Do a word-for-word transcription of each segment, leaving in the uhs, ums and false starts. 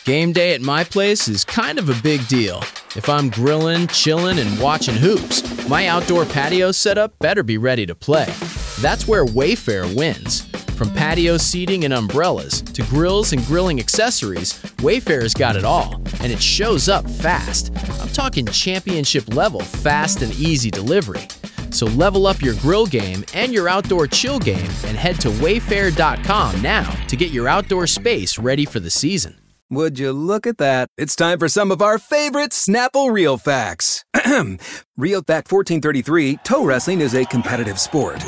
Game day at my place is kind of a big deal. If I'm grilling, chilling, and watching hoops, my outdoor patio setup better be ready to play. That's where Wayfair wins. From patio seating and umbrellas to grills and grilling accessories, Wayfair's got it all, and it shows up fast. I'm talking championship level fast and easy delivery. So level up your grill game and your outdoor chill game and head to wayfair dot com now to get your outdoor space ready for the season. Would you look at that? It's time for some of our favorite Snapple Real Facts. Real Fact fourteen thirty-three, toe wrestling is a competitive sport.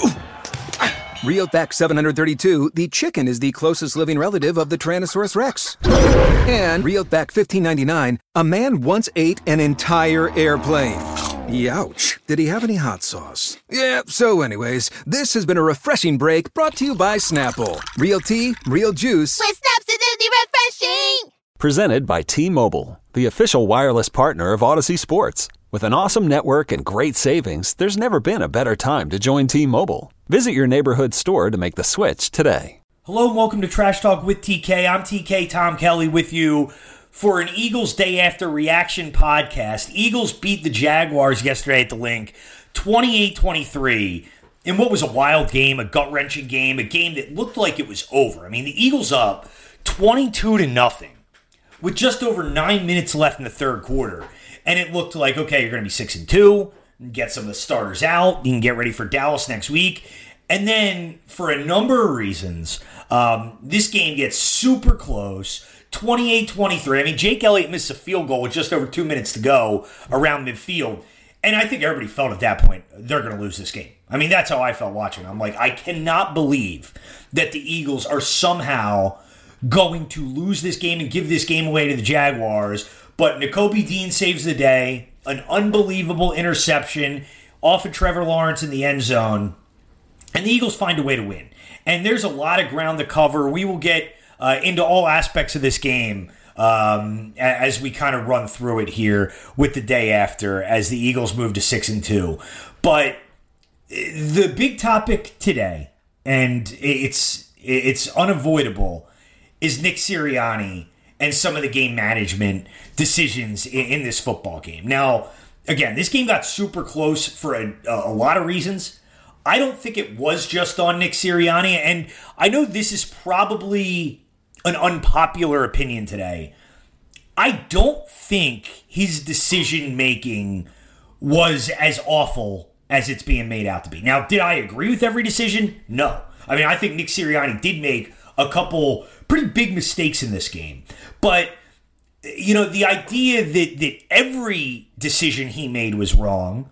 Real Fact seven hundred thirty-two, the chicken is the closest living relative of the Tyrannosaurus Rex. And Real Fact fifteen ninety-nine, a man once ate an entire airplane. Youch. Did he have any hot sauce? Yeah, so anyways, this has been a refreshing break brought to you by Snapple. Real tea, real juice. With Snapsidity refreshing! Presented by T-Mobile, the official wireless partner of Odyssey Sports. With an awesome network and great savings, there's never been a better time to join T-Mobile. Visit your neighborhood store to make the switch today. Hello and welcome to Trash Talk with T K. I'm T K Tom Kelly with you for an Eagles Day After Reaction podcast. Eagles beat the Jaguars yesterday at the Link, twenty-eight twenty-three, in what was a wild game, a gut-wrenching game, a game that looked like it was over. I mean, the Eagles up twenty-two to nothing with just over nine minutes left in the third quarter, and it looked like, okay, you're going to be six and two, get some of the starters out, you can get ready for Dallas next week, and then for a number of reasons, um, this game gets super close. twenty-eight twenty-three. I mean, Jake Elliott missed a field goal with just over two minutes to go around midfield. And I think everybody felt at that point, they're going to lose this game. I mean, that's how I felt watching. I'm like, I cannot believe that the Eagles are somehow going to lose this game and give this game away to the Jaguars. But Nakobe Dean saves the day. An unbelievable interception off of Trevor Lawrence in the end zone. And the Eagles find a way to win. And there's a lot of ground to cover. We will get Uh, into all aspects of this game um, as we kind of run through it here with the day after as the Eagles move to six and two. But the big topic today, and it's it's unavoidable, is Nick Sirianni and some of the game management decisions in, in this football game. Now, again, this game got super close for a, a lot of reasons. I don't think it was just on Nick Sirianni, and I know this is probably an unpopular opinion today. I don't think his decision-making was as awful as it's being made out to be. Now, did I agree with every decision? No. I mean, I think Nick Sirianni did make a couple pretty big mistakes in this game. But, you know, the idea that, that every decision he made was wrong,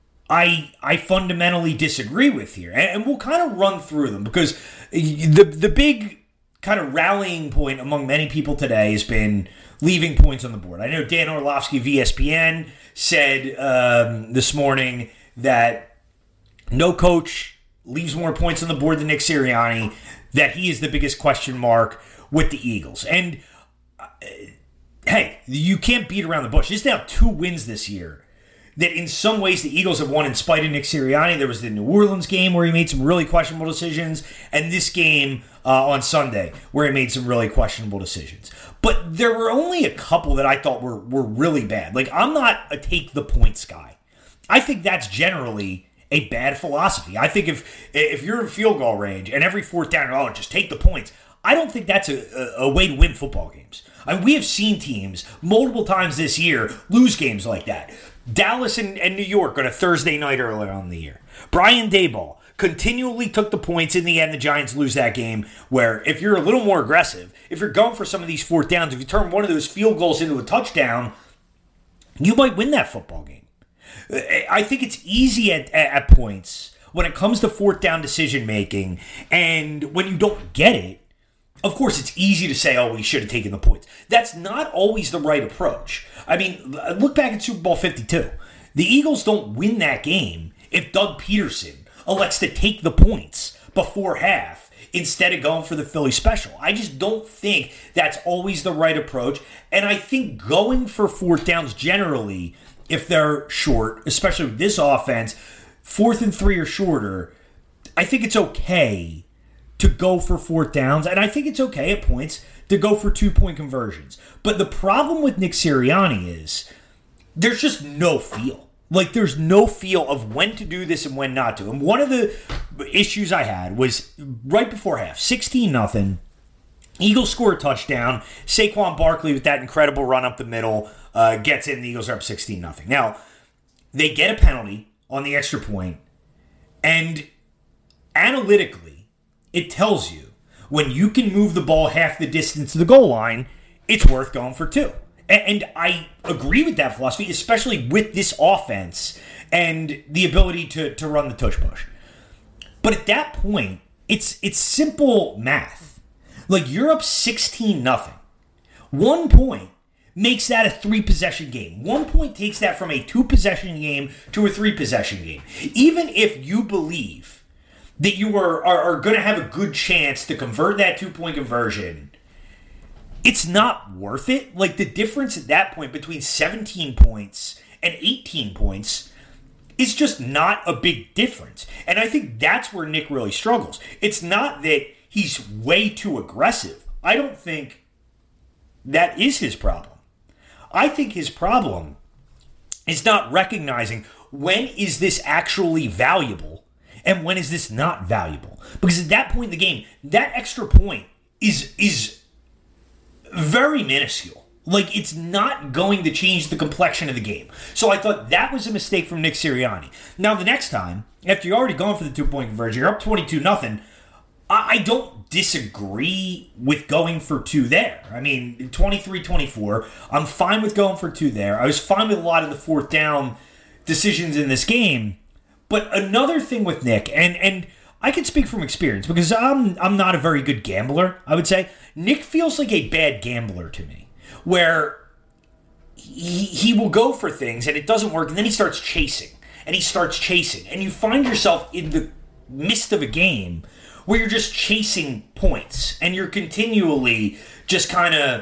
I I fundamentally disagree with here. And, and we'll kind of run through them because the the big kind of rallying point among many people today has been leaving points on the board. I know Dan Orlovsky of E S P N said um, this morning that no coach leaves more points on the board than Nick Sirianni, that he is the biggest question mark with the Eagles. And, uh, hey, you can't beat around the bush. There's now two wins this year that in some ways the Eagles have won in spite of Nick Sirianni. There was the New Orleans game where he made some really questionable decisions, and this game uh, on Sunday where he made some really questionable decisions. But there were only a couple that I thought were, were really bad. Like, I'm not a take the points guy. I think that's generally a bad philosophy. I think if if you're in field goal range and every fourth down, oh, just take the points, I don't think that's a, a, a way to win football games. I mean, we have seen teams multiple times this year lose games like that. Dallas and, and New York on a Thursday night earlier on in the year. Brian Daboll continually took the points. In the end, the Giants lose that game where if you're a little more aggressive, if you're going for some of these fourth downs, if you turn one of those field goals into a touchdown, you might win that football game. I think it's easy at, at points when it comes to fourth down decision making, and when you don't get it, of course, it's easy to say, oh, we should have taken the points. That's not always the right approach. I mean, look back at Super Bowl fifty-two. The Eagles don't win that game if Doug Peterson elects to take the points before half instead of going for the Philly special. I just don't think that's always the right approach. And I think going for fourth downs generally, if they're short, especially with this offense, fourth and three or shorter, I think it's okay to go for fourth downs, and I think it's okay at points to go for two-point conversions. But the problem with Nick Sirianni is there's just no feel. Like, there's no feel of when to do this and when not to. And one of the issues I had was right before half, sixteen nothing. Eagles score a touchdown. Saquon Barkley with that incredible run up the middle uh, gets in. The Eagles are up sixteen nothing. Now, they get a penalty on the extra point, and analytically, it tells you when you can move the ball half the distance to the goal line, it's worth going for two. And I agree with that philosophy, especially with this offense and the ability to, to run the tush push. But at that point, it's it's simple math. Like, you're up sixteen nothing. One point makes that a three-possession game. One point takes that from a two-possession game to a three-possession game. Even if you believe that you are, are, are going to have a good chance to convert that two-point conversion, it's not worth it. Like, the difference at that point between seventeen points and eighteen points is just not a big difference. And I think that's where Nick really struggles. It's not that he's way too aggressive. I don't think that is his problem. I think his problem is not recognizing when is this actually valuable and when is this not valuable. Because at that point in the game, that extra point is is very minuscule. Like, it's not going to change the complexion of the game. So I thought that was a mistake from Nick Sirianni. Now, the next time, after you're already going for the two-point conversion, you're up twenty-two nothing, I don't disagree with going for two there. I mean, twenty-three twenty-four, I'm fine with going for two there. I was fine with a lot of the fourth down decisions in this game. But another thing with Nick, and and I can speak from experience because I'm I'm not a very good gambler, I would say. Nick feels like a bad gambler to me, where he, he will go for things and it doesn't work, and then he starts chasing, and he starts chasing. And you find yourself in the midst of a game where you're just chasing points, and you're continually just kind of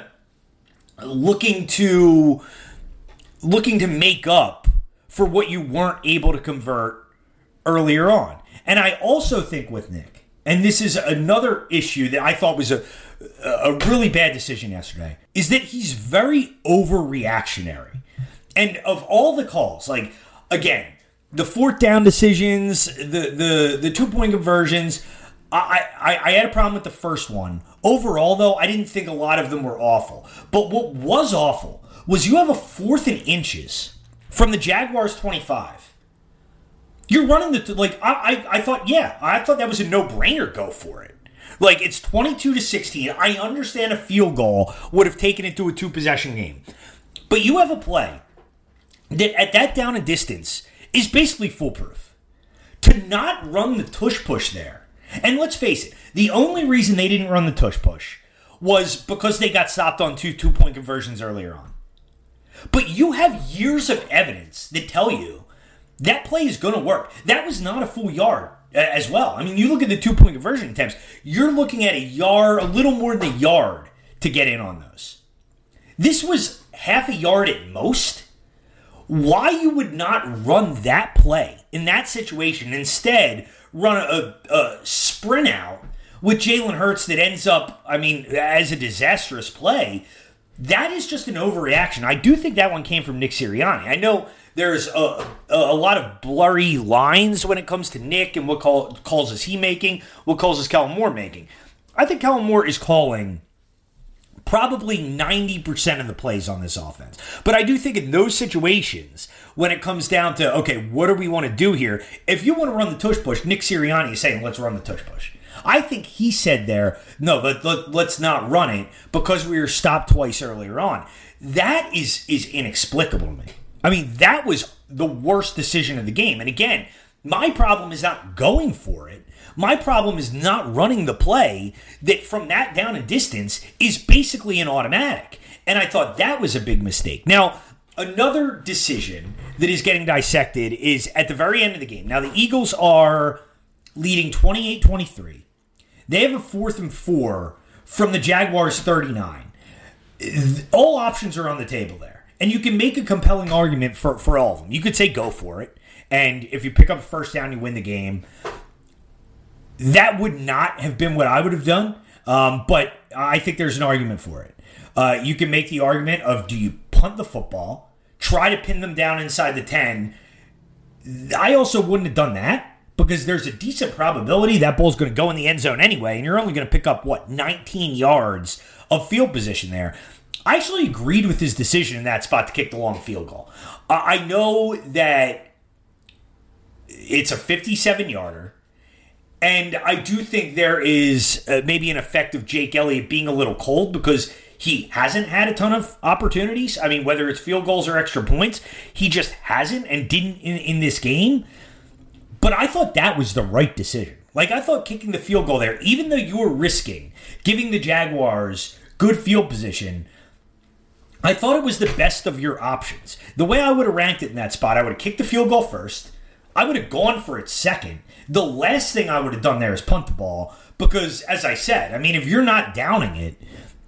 looking to looking to make up for what you weren't able to convert earlier on. And I also think with Nick, and this is another issue that I thought was a a really bad decision yesterday, is that he's very overreactionary. And of all the calls, like, again, the fourth down decisions, the the the two-point conversions, I, I, I had a problem with the first one. Overall, though, I didn't think a lot of them were awful. But what was awful was you have a fourth and inches from the Jaguars twenty-five. You're running the, like, I, I, I thought, yeah, I thought that was a no-brainer, go for it. Like, it's twenty-two to sixteen. I understand a field goal would have taken it to a two-possession game. But you have a play that at that down and distance is basically foolproof. To not run the tush push there, and let's face it, the only reason they didn't run the tush push was because they got stopped on two two-point conversions earlier on. But you have years of evidence that tell you that play is going to work. That was not a full yard as well. I mean, you look at the two-point conversion attempts, you're looking at a yard, a little more than a yard to get in on those. This was half a yard at most. Why you would not run that play in that situation, instead run a, a sprint out with Jalen Hurts that ends up, I mean, as a disastrous play, that is just an overreaction. I do think that one came from Nick Sirianni. I know there's a, a lot of blurry lines when it comes to Nick and what call, calls is he making, what calls is Kellen Moore making. I think Kellen Moore is calling probably ninety percent of the plays on this offense. But I do think in those situations, when it comes down to, okay, what do we want to do here? If you want to run the tush push, Nick Sirianni is saying, let's run the tush push. I think he said there, no, let, let, let's not run it because we were stopped twice earlier on. That is is inexplicable to me. I mean, that was the worst decision of the game. And again, my problem is not going for it. My problem is not running the play that from that down and distance is basically an automatic. And I thought that was a big mistake. Now, another decision that is getting dissected is at the very end of the game. Now, the Eagles are leading twenty-eight twenty-three. They have a fourth and four from the Jaguars thirty-nine. All options are on the table there. And you can make a compelling argument for, for all of them. You could say go for it. And if you pick up a first down, you win the game. That would not have been what I would have done. Um, but I think there's an argument for it. Uh, you can make the argument of, do you punt the football, try to pin them down inside the ten? I also wouldn't have done that because there's a decent probability that ball's going to go in the end zone anyway, and you're only going to pick up, what, nineteen yards of field position there. I actually agreed with his decision in that spot to kick the long field goal. Uh, I know that it's a fifty-seven-yarder, and I do think there is uh, maybe an effect of Jake Elliott being a little cold because he hasn't had a ton of opportunities. I mean, whether it's field goals or extra points, he just hasn't and didn't in, in this game. But I thought that was the right decision. Like, I thought kicking the field goal there, even though you were risking giving the Jaguars good field position, I thought it was the best of your options. The way I would have ranked it in that spot, I would have kicked the field goal first. I would have gone for it second. The last thing I would have done there is punt the ball because, as I said, I mean, if you're not downing it,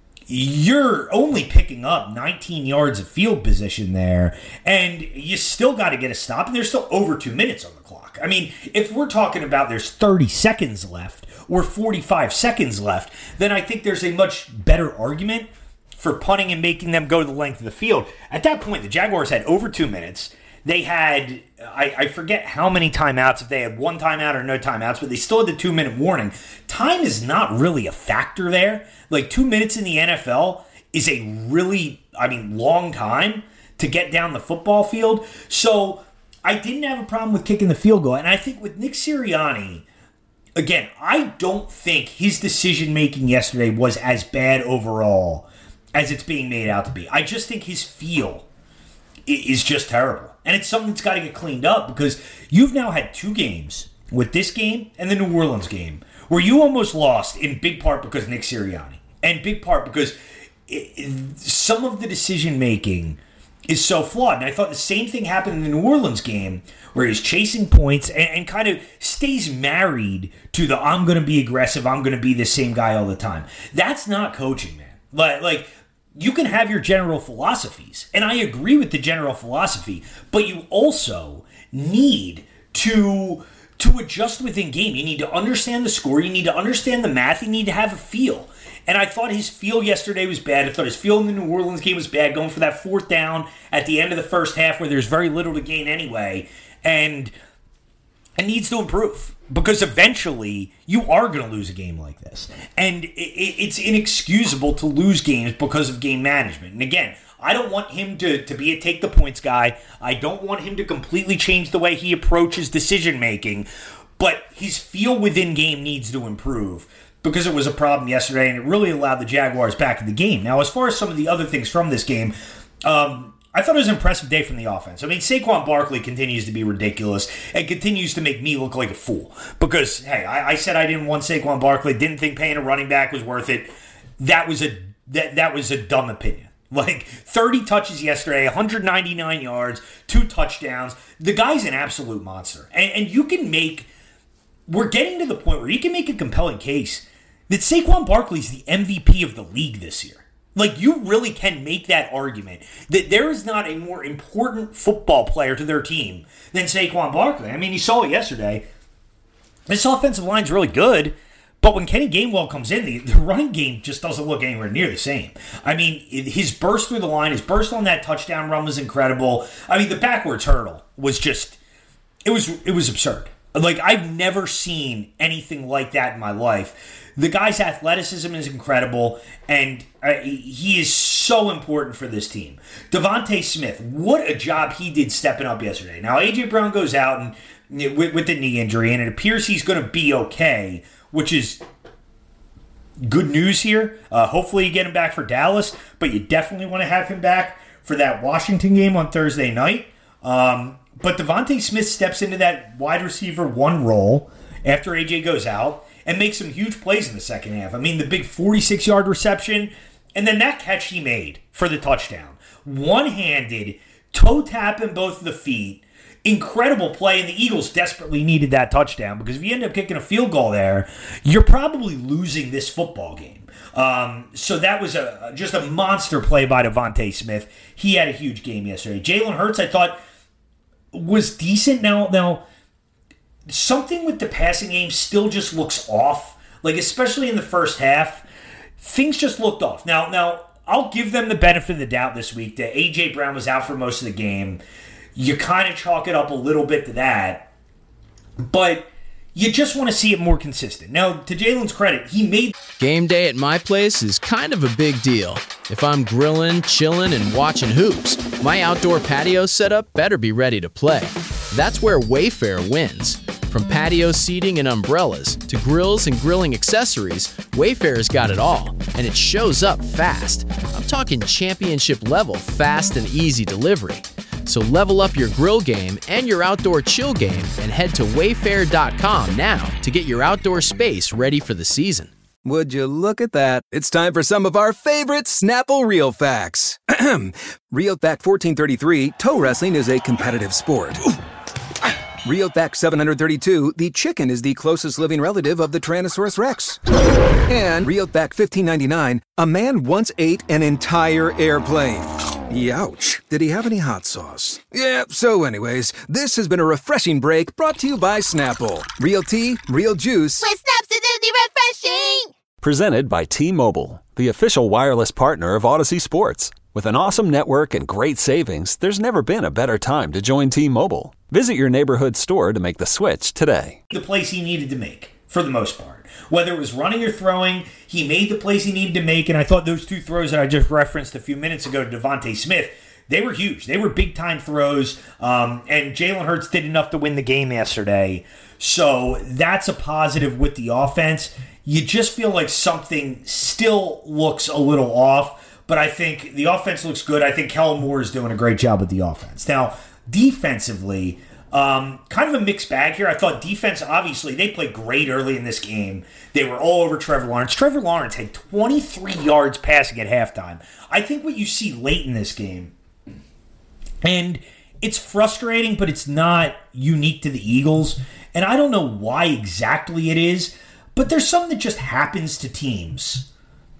you're only picking up nineteen yards of field position there, and you still got to get a stop, and there's still over two minutes on the clock. I mean, if we're talking about there's thirty seconds left or forty-five seconds left, then I think there's a much better argument for punting and making them go the length of the field. At that point, the Jaguars had over two minutes. They had, I, I forget how many timeouts, if they had one timeout or no timeouts, but they still had the two-minute warning. Time is not really a factor there. Like, two minutes in the N F L is a really, I mean, long time to get down the football field. So I didn't have a problem with kicking the field goal. And I think with Nick Sirianni, again, I don't think his decision-making yesterday was as bad overall as it's being made out to be. I just think his feel is just terrible. And it's something that's got to get cleaned up because you've now had two games with this game and the New Orleans game where you almost lost in big part because of Nick Sirianni and big part because it, it, some of the decision-making is so flawed. And I thought the same thing happened in the New Orleans game where he's chasing points and, and kind of stays married to the I'm going to be aggressive, I'm going to be the same guy all the time. That's not coaching, man. Like, like you can have your general philosophies, and I agree with the general philosophy, but you also need to to adjust within game. You need to understand the score. You need to understand the math. You need to have a feel. And I thought his feel yesterday was bad. I thought his feel in the New Orleans game was bad, going for that fourth down at the end of the first half where there's very little to gain anyway, and it needs to improve. Because eventually, you are going to lose a game like this. And it's inexcusable to lose games because of game management. And again, I don't want him to, to be a take-the-points guy. I don't want him to completely change the way he approaches decision-making. But his feel within game needs to improve because it was a problem yesterday, and it really allowed the Jaguars back in the game. Now, as far as some of the other things from this game, um... I thought it was an impressive day from the offense. I mean, Saquon Barkley continues to be ridiculous and continues to make me look like a fool. Because, hey, I, I said I didn't want Saquon Barkley, didn't think paying a running back was worth it. That was a that, that was a dumb opinion. Like, thirty touches yesterday, one hundred ninety-nine yards, two touchdowns. The guy's an absolute monster. And, and you can make, we're getting to the point where you can make a compelling case that Saquon Barkley's the M V P of the league this year. Like, you really can make that argument that there is not a more important football player to their team than Saquon Barkley. I mean, you saw it yesterday. This offensive line's really good, but when Kenny Gainwell comes in, the, the running game just doesn't look anywhere near the same. I mean, his burst through the line, his burst on that touchdown run was incredible. I mean, the backwards hurdle was just, it was it was absurd. Like, I've never seen anything like that in my life. The guy's athleticism is incredible, and uh, he is so important for this team. Devontae Smith, what a job he did stepping up yesterday. Now, A J. Brown goes out and with, with the knee injury, and it appears he's going to be okay, which is good news here. Uh, hopefully you get him back for Dallas, but you definitely want to have him back for that Washington game on Thursday night. Um, but Devontae Smith steps into that wide receiver one role after A J goes out and makes some huge plays in the second half. I mean, the big forty-six-yard reception, and then that catch he made for the touchdown. One-handed, toe tap in both of the feet. Incredible play, and the Eagles desperately needed that touchdown because if you end up kicking a field goal there, you're probably losing this football game. Um, so that was a just a monster play by Devontae Smith. He had a huge game yesterday. Jalen Hurts, I thought, was decent. Now, now, something with the passing game still just looks off. Like, especially in the first half. things just looked off. Now, now I'll give them the benefit of the doubt this week that A J. Brown was out for most of the game. You kind of chalk it up a little bit to that. But you just want to see it more consistent. Now, to Jalen's credit, he made... Game day at my place is kind of a big deal. If I'm grilling, chilling, and watching hoops, my outdoor patio setup better be ready to play. That's where Wayfair wins. From patio seating and umbrellas to grills and grilling accessories, Wayfair's got it all, and it shows up fast. I'm talking championship level fast and easy delivery. So level up your grill game and your outdoor chill game and head to wayfair dot com now to get your outdoor space ready for the season. Would you look at that? It's time for some of our favorite Snapple Real Facts. Real Fact fourteen thirty-three, toe wrestling is a competitive sport. Real Fact seven thirty-two, the chicken is the closest living relative of the Tyrannosaurus Rex. And Real Fact fifteen ninety-nine, a man once ate an entire airplane. Youch. Did he have any hot sauce? Yeah, so anyways, this has been a refreshing break brought to you by Snapple. Real tea, real juice. With Snapsidity refreshing! Presented by T-Mobile, the official wireless partner of Odyssey Sports. With an awesome network and great savings, there's never been a better time to join T-Mobile. Visit your neighborhood store to make the switch today. The plays he needed to make, for the most part. Whether it was running or throwing, he made the plays he needed to make, and I thought those two throws that I just referenced a few minutes ago to Devontae Smith, they were huge. They were big-time throws, um, and Jalen Hurts did enough to win the game yesterday. So that's a positive with the offense. You just feel like something still looks a little off, but I think the offense looks good. I think Kellen Moore is doing a great job with the offense. Now, defensively, um, kind of a mixed bag here. I thought defense, obviously, they played great early in this game. They were all over Trevor Lawrence. Trevor Lawrence had twenty-three yards passing at halftime. I think what you see late in this game, and it's frustrating, but it's not unique to the Eagles, and I don't know why exactly it is, but there's something that just happens to teams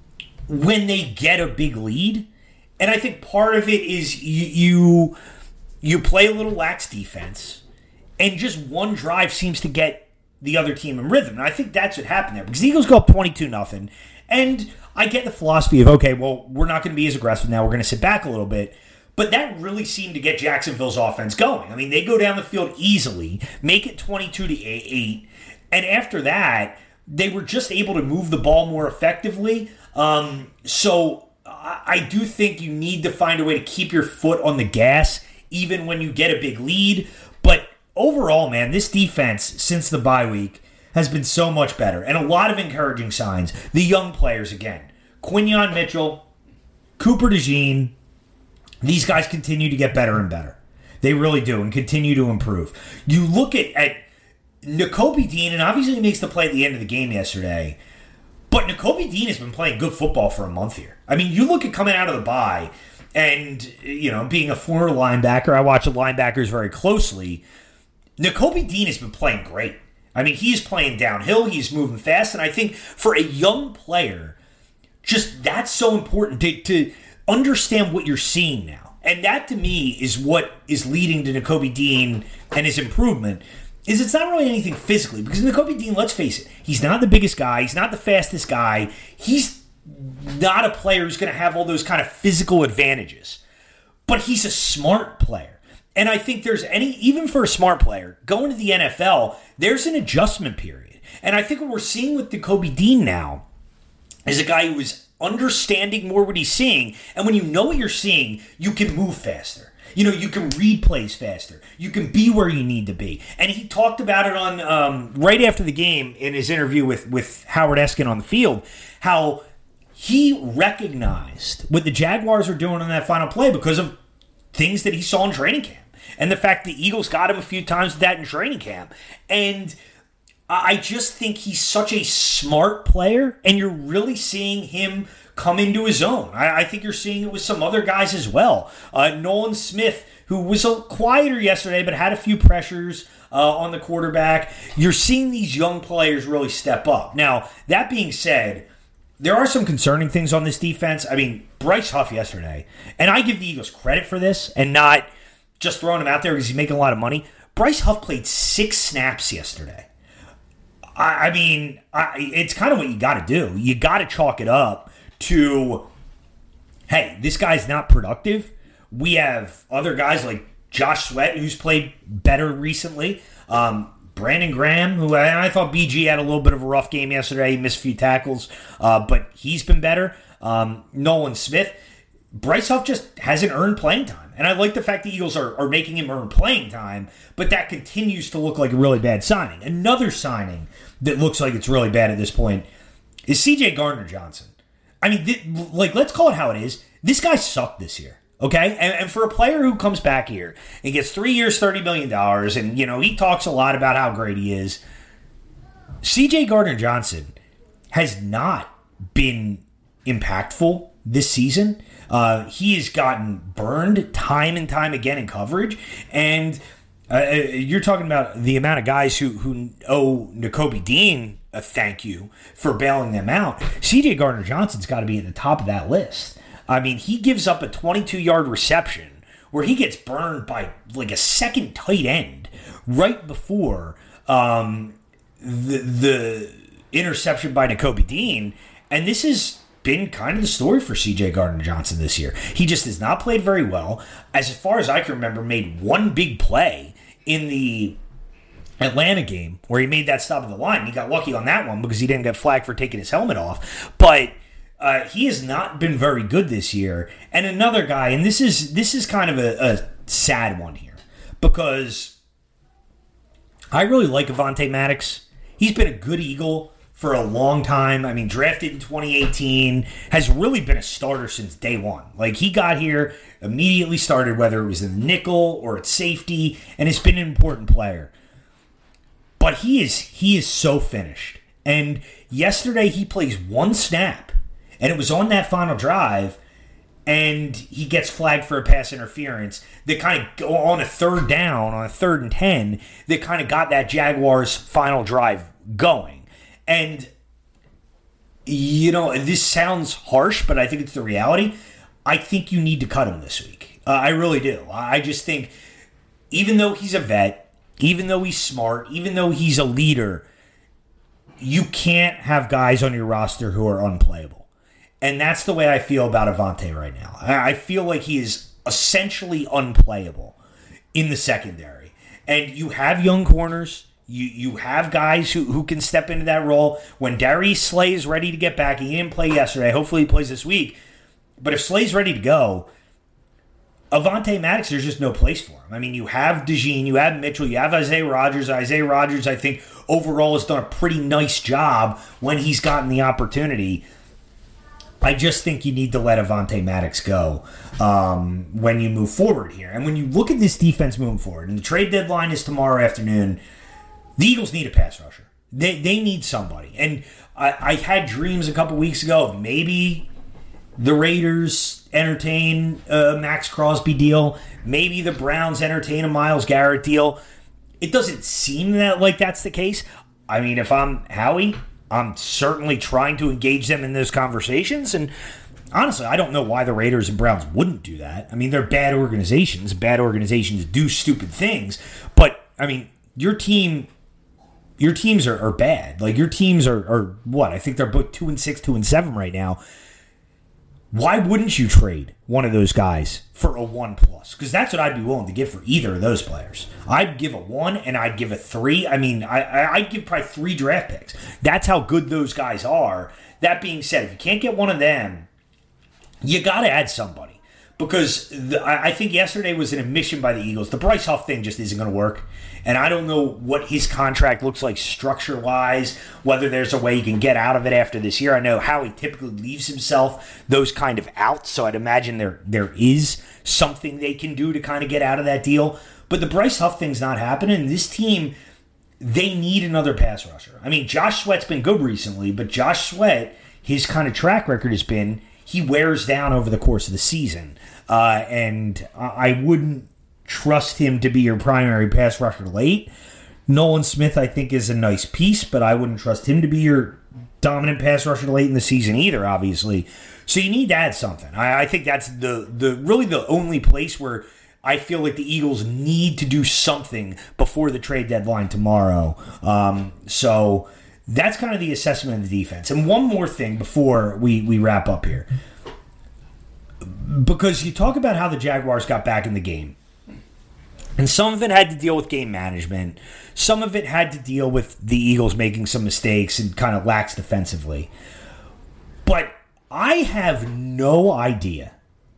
when they get a big lead, and I think part of it is you you, you play a little lax defense, and just one drive seems to get the other team in rhythm, and I think that's what happened there, because the Eagles go up twenty-two nothing, and I get the philosophy of, okay, well, we're not going to be as aggressive now, we're going to sit back a little bit, but that really seemed to get Jacksonville's offense going. I mean, they go down the field easily, make it twenty-two to eight, and after that, they were just able to move the ball more effectively. Um, so I, I do think you need to find a way to keep your foot on the gas, even when you get a big lead. But overall, man, this defense, since the bye week, has been so much better. And a lot of encouraging signs. The young players, again. Quinyon Mitchell, Cooper DeJean, these guys continue to get better and better. They really do, and continue to improve. You look at, at Nakobe Dean, and obviously he makes the play at the end of the game yesterday, but Nakobe Dean has been playing good football for a month here. I mean, you look at coming out of the bye, and, you know, being a former linebacker, I watch the linebackers very closely. Nakobe Dean has been playing great. I mean, he's playing downhill, he's moving fast, and I think for a young player, just that's so important to, to understand what you're seeing now. And that, to me, is what is leading to Nakobe Dean and his improvement, is it's not really anything physically. Because Nakobe Dean, let's face it, he's not the biggest guy, he's not the fastest guy, he's not a player who's going to have all those kind of physical advantages. But he's a smart player. And I think there's any, even for a smart player, going to the N F L, there's an adjustment period. And I think what we're seeing with Nakobe Dean now is a guy who is understanding more what he's seeing, and when you know what you're seeing, you can move faster. You know, you can read plays faster. You can be where you need to be. And he talked about it on um, right after the game in his interview with, with Howard Eskin on the field, how he recognized what the Jaguars are doing on that final play because of things that he saw in training camp. And the fact the Eagles got him a few times with that in training camp. And I just think he's such a smart player, and you're really seeing him come into his own. I, I think you're seeing it with some other guys as well. Uh, Nolan Smith, who was a quieter yesterday but had a few pressures uh, on the quarterback. You're seeing these young players really step up. Now, that being said, there are some concerning things on this defense. I mean, Bryce Huff yesterday, and I give the Eagles credit for this and not just throwing him out there because he's making a lot of money. Bryce Huff played six snaps yesterday. I mean, I, it's kind of what you got to do. You got to chalk it up to, hey, this guy's not productive. We have other guys like Josh Sweat, who's played better recently. Um, Brandon Graham, who I, I thought B G had a little bit of a rough game yesterday. He missed a few tackles, uh, but he's been better. Um, Nolan Smith. Bryce Huff just hasn't earned playing time. And I like the fact the Eagles are, are making him earn playing time, but that continues to look like a really bad signing. Another signing that looks like it's really bad at this point is C J Gardner-Johnson. I mean, th- like, let's call it how it is. This guy sucked this year. Okay, and, and for a player who comes back here and gets three years, thirty million dollars, and, you know, he talks a lot about how great he is, C J Gardner-Johnson has not been impactful this season. Uh, he has gotten burned time and time again in coverage, and uh, you're talking about the amount of guys who, who owe Nakobe Dean a thank you for bailing them out. C J Gardner-Johnson's got to be at the top of that list. I mean, he gives up a twenty-two-yard reception where he gets burned by like a second tight end right before um, the, the interception by Nakobe Dean. And this has been kind of the story for C J Gardner-Johnson this year. He just has not played very well. As far as I can remember, made one big play in the Atlanta game where he made that stop at the line. He got lucky on that one because he didn't get flagged for taking his helmet off. But Uh, he has not been very good this year. And another guy, and this is this is kind of a, a sad one here, because I really like Avonte Maddox. He's been a good Eagle for a long time. I mean, drafted in twenty eighteen, has really been a starter since day one. Like, he got here, immediately started, whether it was in the nickel or at safety, and has been an important player. But he is he is so finished. And yesterday he plays one snap, and it was on that final drive, and he gets flagged for a pass interference that kind of go on a third down, on a third and ten, that kind of got that Jaguars final drive going. And, you know, this sounds harsh, but I think it's the reality. I think you need to cut him this week. Uh, I really do. I just think, even though he's a vet, even though he's smart, even though he's a leader, you can't have guys on your roster who are unplayable. And that's the way I feel about Avonte right now. I feel like he is essentially unplayable in the secondary. And you have young corners. You you have guys who, who can step into that role. When Darius Slay is ready to get back, he didn't play yesterday. Hopefully he plays this week. But if Slay's ready to go, Avonte Maddox, there's just no place for him. I mean, you have DeJean, you have Mitchell, you have Isaiah Rodgers. Isaiah Rodgers, I think, overall has done a pretty nice job when he's gotten the opportunity. I just think you need to let Avonte Maddox go um, when you move forward here. And when you look at this defense moving forward, and the trade deadline is tomorrow afternoon, the Eagles need a pass rusher. They they need somebody. And I, I had dreams a couple weeks ago of maybe the Raiders entertain a Max Crosby deal. Maybe the Browns entertain a Myles Garrett deal. It doesn't seem that like that's the case. I mean, if I'm Howie, I'm certainly trying to engage them in those conversations. And honestly, I don't know why the Raiders and Browns wouldn't do that. I mean, they're bad organizations. Bad organizations do stupid things. But, I mean, your team, your teams are, are bad. Like, your teams are, are what? I think they're both two and six, two and seven right now. Why wouldn't you trade one of those guys for a one plus? Because that's what I'd be willing to give for either of those players. I'd give a one and I'd give a three. I mean, I, I'd give probably three draft picks. That's how good those guys are. That being said, if you can't get one of them, you got to add somebody. Because the, I think yesterday was an admission by the Eagles. The Bryce Huff thing just isn't going to work. And I don't know what his contract looks like structure-wise, whether there's a way he can get out of it after this year. I know how he typically leaves himself those kind of outs, so I'd imagine there there is something they can do to kind of get out of that deal. But the Bryce Huff thing's not happening. This team, they need another pass rusher. I mean, Josh Sweat's been good recently, but Josh Sweat, his kind of track record has been he wears down over the course of the season. Uh, and I wouldn't trust him to be your primary pass rusher late. Nolan Smith, I think, is a nice piece, but I wouldn't trust him to be your dominant pass rusher late in the season either, obviously. So you need to add something. I, I think that's the the really the only place where I feel like the Eagles need to do something before the trade deadline tomorrow. Um, so That's kind of the assessment of the defense. And one more thing before we, we wrap up here. Because you talk about how the Jaguars got back in the game. And some of it had to deal with game management. Some of it had to deal with the Eagles making some mistakes and kind of lax defensively. But I have no idea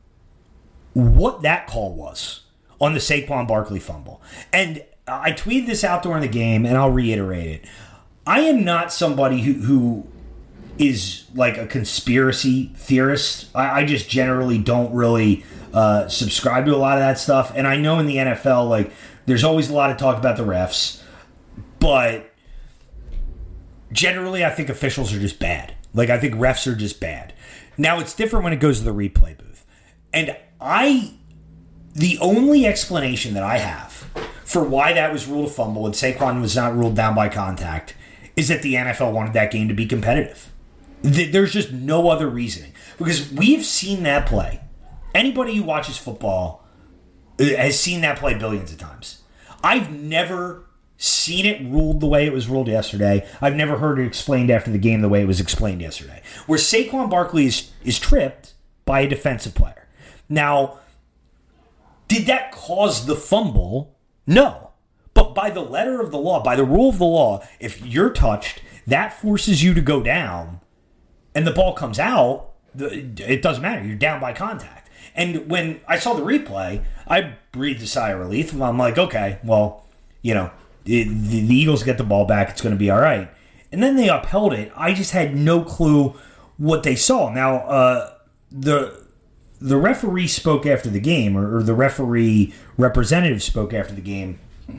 what that call was on the Saquon Barkley fumble. And I tweeted this out during the game, and I'll reiterate it. I am not somebody who, who is like a conspiracy theorist. I, I just generally don't really uh, subscribe to a lot of that stuff. And I know in the N F L, like, there's always a lot of talk about the refs, but generally I think officials are just bad. Like, I think refs are just bad. Now, it's different when it goes to the replay booth. And I, the only explanation that I have for why that was ruled a fumble and Saquon was not ruled down by contact is that the N F L wanted that game to be competitive. There's just no other reasoning. Because we've seen that play. Anybody who watches football has seen that play billions of times. I've never seen it ruled the way it was ruled yesterday. I've never heard it explained after the game the way it was explained yesterday. Where Saquon Barkley is, is tripped by a defensive player. Now, did that cause the fumble? No. But by the letter of the law, by the rule of the law, if you're touched, that forces you to go down, and the ball comes out, it doesn't matter. You're down by contact. And when I saw the replay, I breathed a sigh of relief. I'm like, okay, well, you know, the, the Eagles get the ball back. It's going to be all right. And then they upheld it. I just had no clue what they saw. Now, uh, the the referee spoke after the game, or, or the referee representative spoke after the game,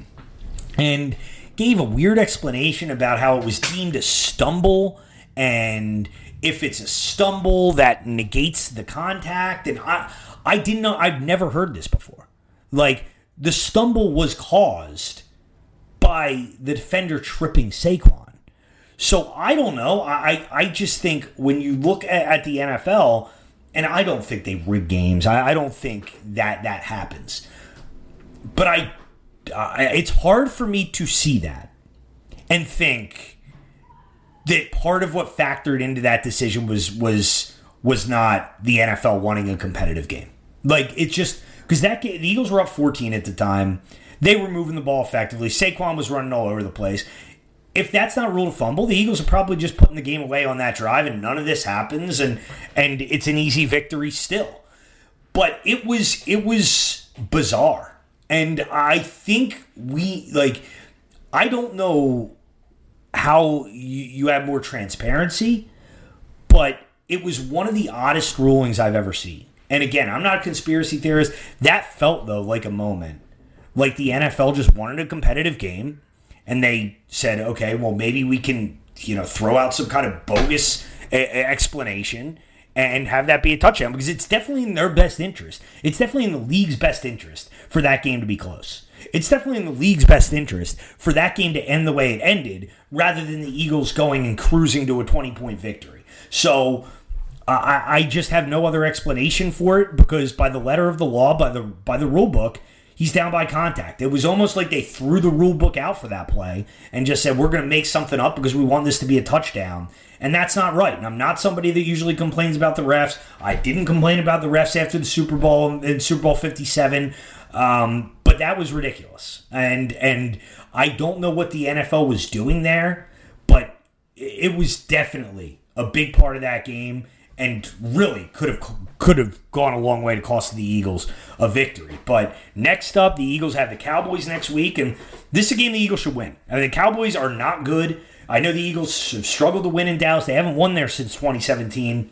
and gave a weird explanation about how it was deemed a stumble, and if it's a stumble that negates the contact. And I, I didn't know, I've never heard this before. Like, the stumble was caused by the defender tripping Saquon. So I don't know. I, I just think when you look at, at the N F L, and I don't think they rig games. I, I don't think that that happens. But I, I, it's hard for me to see that and think that part of what factored into that decision was was was not the N F L wanting a competitive game. Like, it's just because that game, the Eagles were up fourteen at the time. They were moving the ball effectively. Saquon was running all over the place. If that's not ruled a fumble, the Eagles are probably just putting the game away on that drive, and none of this happens, and and it's an easy victory still. But it was it was bizarre, and I think we like I don't know how you, you have more transparency, but it was one of the oddest rulings I've ever seen. And again, I'm not a conspiracy theorist. That felt, though, like a moment. Like the N F L just wanted a competitive game, and they said, okay, well, maybe we can, you know, throw out some kind of bogus a- explanation and have that be a touchdown, because it's definitely in their best interest. It's definitely in the league's best interest for that game to be close. It's definitely in the league's best interest for that game to end the way it ended, rather than the Eagles going and cruising to a twenty-point victory. So uh, I, I just have no other explanation for it, because by the letter of the law, by the by the rule book, he's down by contact. It was almost like they threw the rule book out for that play and just said, we're going to make something up because we want this to be a touchdown. And that's not right. And I'm not somebody that usually complains about the refs. I didn't complain about the refs after the Super Bowl in Super Bowl fifty-seven. Um, but that was ridiculous. And and I don't know what the N F L was doing there, but it was definitely a big part of that game, and really could have could have gone a long way to cost the Eagles a victory. But next up, the Eagles have the Cowboys next week, and this is a game the Eagles should win. I mean, the Cowboys are not good. I know the Eagles have struggled to win in Dallas. They haven't won there since twenty seventeen.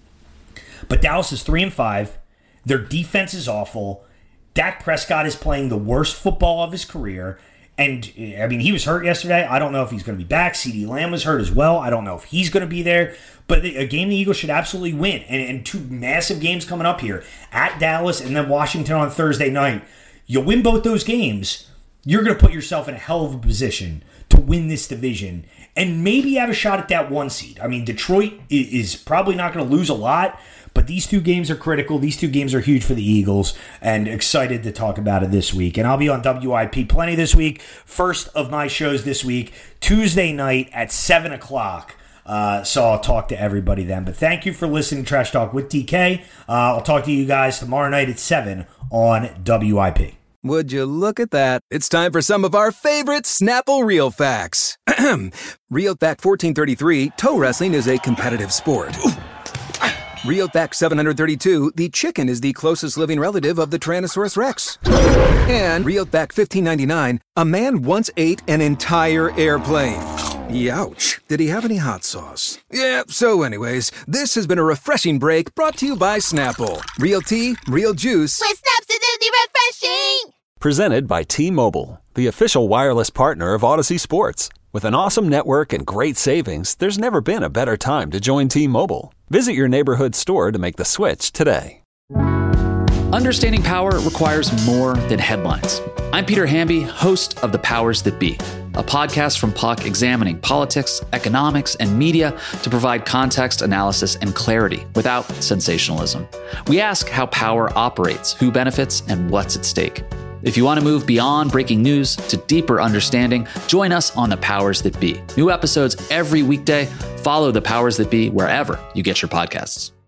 But Dallas is three and five. Their defense is awful. Dak Prescott is playing the worst football of his career. And, I mean, he was hurt yesterday. I don't know if he's going to be back. CeeDee Lamb was hurt as well. I don't know if he's going to be there. But a game the Eagles should absolutely win. And, and two massive games coming up here. At Dallas and then Washington on Thursday night. You win both those games, you're going to put yourself in a hell of a position to win this division and maybe have a shot at that one seed. I mean, Detroit is probably not going to lose a lot, But these two games are critical. These two games are huge for the Eagles, and excited to talk about it this week. And I'll be on W I P plenty this week. First of my shows this week, Tuesday night at seven o'clock. Uh, so I'll talk to everybody then. But thank you for listening to Trash Talk with T K. Uh, I'll talk to you guys tomorrow night at seven on W I P. Would you look at that? It's time for some of our favorite Snapple Real Facts. Real Fact fourteen thirty-three, toe wrestling is a competitive sport. Real Fact seven hundred thirty-two, the chicken is the closest living relative of the Tyrannosaurus Rex. And Real Fact fifteen ninety-nine, a man once ate an entire airplane. Youch. Did he have any hot sauce? Yeah, so anyways, this has been a refreshing break brought to you by Snapple. Real tea, real juice. With Snapsidity refreshing! Presented by T-Mobile, the official wireless partner of Odyssey Sports. With an awesome network and great savings, there's never been a better time to join T-Mobile. Visit your neighborhood store to make the switch today. Understanding power requires more than headlines. I'm Peter Hamby, host of The Powers That Be, a podcast from Puck examining politics, economics, and media to provide context, analysis, and clarity without sensationalism. We ask how power operates, who benefits, and what's at stake. If you want to move beyond breaking news to deeper understanding, join us on The Powers That Be. New episodes every weekday. Follow The Powers That Be wherever you get your podcasts.